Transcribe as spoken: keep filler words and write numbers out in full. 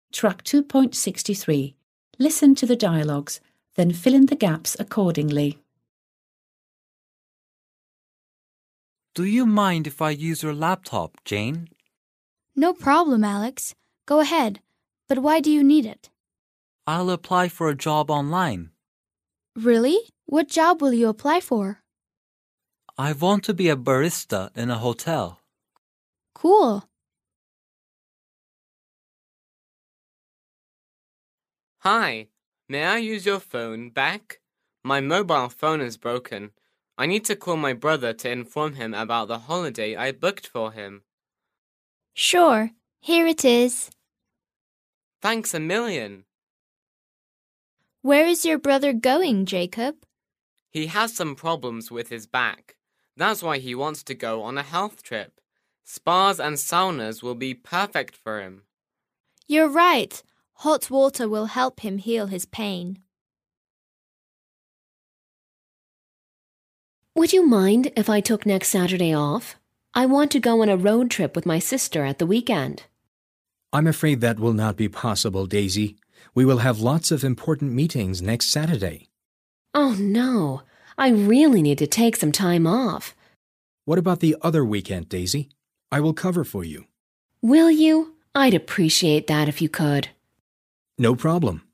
Track two point six three. Listen to the dialogues, then fill in the gaps accordingly. Do you mind if I use your laptop, Jane? No problem, Alex. Go ahead. But why do you need it? I'll apply for a job online. Really? What job will you apply for? I want to be a barista in a hotel. Cool. Hi, may I use your phone back? My mobile phone is broken. I need to call my brother to inform him about the holiday I booked for him. Sure. Here it is. Thanks a million. Where is your brother going, Jacob? He has some problems with his back. That's why he wants to go on a health trip. Spas and saunas will be perfect for him. You're right. Hot water will help him heal his pain. Would you mind if I took next Saturday off? I want to go on a road trip with my sister at the weekend. I'm afraid that will not be possible, Daisy. We will have lots of important meetings next Saturday. Oh, no. I really need to take some time off. What about the other weekend, Daisy? I will cover for you. Will you? I'd appreciate that if you could. No problem.